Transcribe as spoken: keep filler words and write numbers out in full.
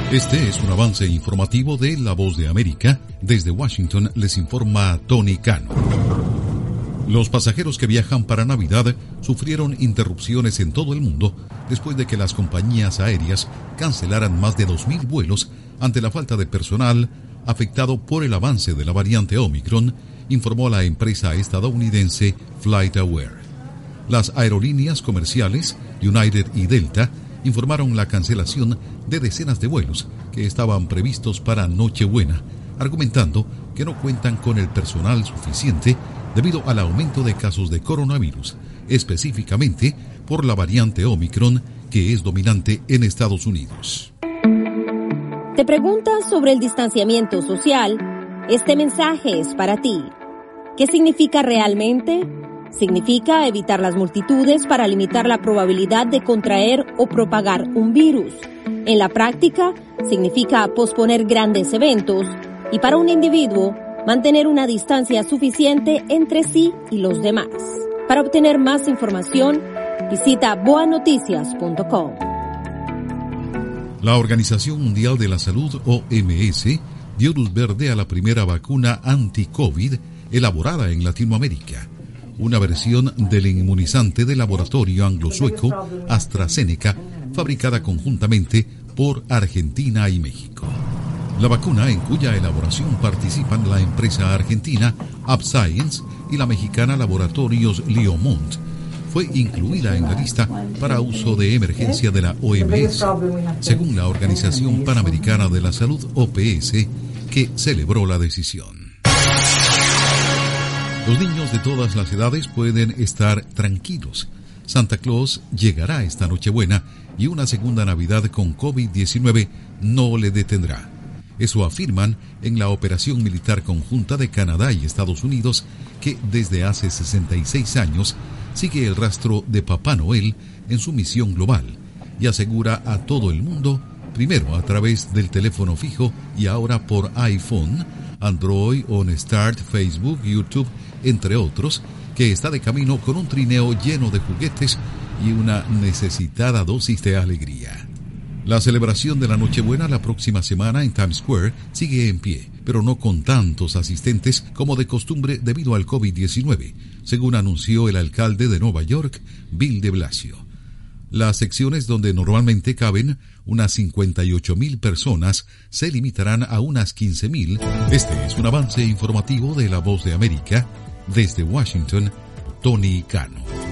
Este es un avance informativo de La Voz de América. Desde Washington les informa Tony Cano. Los pasajeros que viajan para Navidad sufrieron interrupciones en todo el mundo después de que las compañías aéreas cancelaran más de dos mil vuelos ante la falta de personal afectado por el avance de la variante Omicron, informó la empresa estadounidense FlightAware. Las aerolíneas comerciales United y Delta informaron la cancelación de decenas de vuelos que estaban previstos para Nochebuena, argumentando que no cuentan con el personal suficiente debido al aumento de casos de coronavirus, específicamente por la variante Omicron, que es dominante en Estados Unidos. ¿Te preguntas sobre el distanciamiento social? Este mensaje es para ti. ¿Qué significa realmente? Significa evitar las multitudes para limitar la probabilidad de contraer o propagar un virus. En la práctica, significa posponer grandes eventos y para un individuo, mantener una distancia suficiente entre sí y los demás. Para obtener más información, visita boa noticias punto com. La Organización Mundial de la Salud, O M S, dio luz verde a la primera vacuna anti-COVID elaborada en Latinoamérica, una versión del inmunizante del laboratorio anglo-sueco AstraZeneca, fabricada conjuntamente por Argentina y México. La vacuna, en cuya elaboración participan la empresa argentina AppScience y la mexicana Laboratorios Liomont, fue incluida en la lista para uso de emergencia de la O M S, según la Organización Panamericana de la Salud, O P S, que celebró la decisión. Los niños de todas las edades pueden estar tranquilos. Santa Claus llegará esta Nochebuena y una segunda Navidad con COVID diecinueve no le detendrá. Eso afirman en la operación militar conjunta de Canadá y Estados Unidos, que desde hace sesenta y seis años sigue el rastro de Papá Noel en su misión global y asegura a todo el mundo, primero a través del teléfono fijo y ahora por iPhone, Android, OnStart, Facebook, YouTube, entre otros, que está de camino con un trineo lleno de juguetes y una necesitada dosis de alegría. La celebración de la Nochebuena la próxima semana en Times Square sigue en pie, pero no con tantos asistentes como de costumbre debido al COVID diecinueve, según anunció el alcalde de Nueva York, Bill de Blasio. Las secciones donde normalmente caben unas cincuenta y ocho mil personas se limitarán a unas quince mil. Este es un avance informativo de La Voz de América. Desde Washington, Tony Cano.